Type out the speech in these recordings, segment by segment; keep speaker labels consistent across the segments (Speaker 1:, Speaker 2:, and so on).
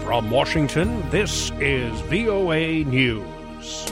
Speaker 1: From Washington, this is VOA News.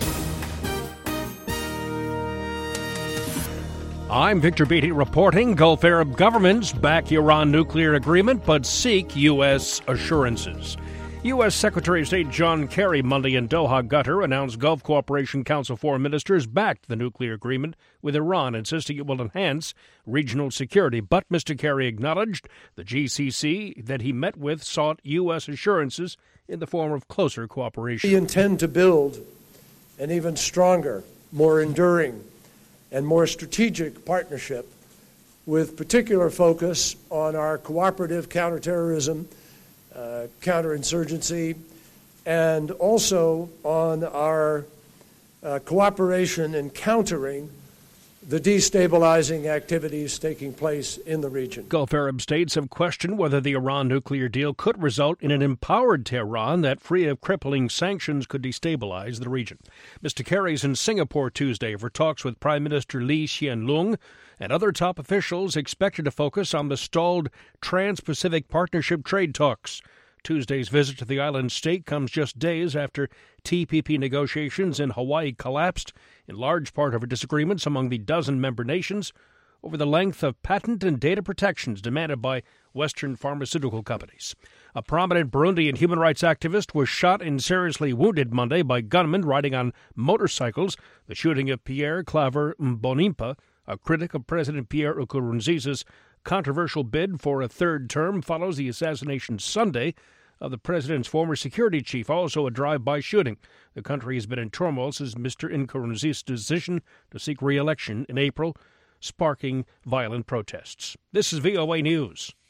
Speaker 1: I'm Victor Beatty reporting Gulf Arab governments back Iran nuclear agreement but seek U.S. assurances. U.S. Secretary of State John Kerry Monday in Doha, Qatar, announced Gulf Cooperation Council foreign ministers backed the nuclear agreement with Iran, insisting it will enhance regional security. But Mr. Kerry acknowledged the GCC that he met with sought U.S. assurances in the form of closer cooperation.
Speaker 2: We intend to build an even stronger, more enduring, and more strategic partnership with particular focus on our cooperative counterterrorism, counterinsurgency, and also on our cooperation in countering the destabilizing activities taking place in the region.
Speaker 1: Gulf Arab states have questioned whether the Iran nuclear deal could result in an empowered Tehran that, free of crippling sanctions, could destabilize the region. Mr. Kerry's in Singapore Tuesday for talks with Prime Minister Lee Hsien Loong and other top officials expected to focus on the stalled Trans-Pacific Partnership trade talks. Tuesday's visit to the island state comes just days after TPP negotiations in Hawaii collapsed, in large part over disagreements among the dozen member nations over the length of patent and data protections demanded by Western pharmaceutical companies. A prominent Burundian human rights activist was shot and seriously wounded Monday by gunmen riding on motorcycles. The shooting of Pierre Claver Mbonimpa, a critic of President Pierre Nkurunziza's controversial bid for a third term, follows the assassination Sunday of the president's former security chief, also a drive-by shooting. The country has been in turmoil since Mr. Nkurunziza's decision to seek re-election in April, sparking violent protests. This is VOA News.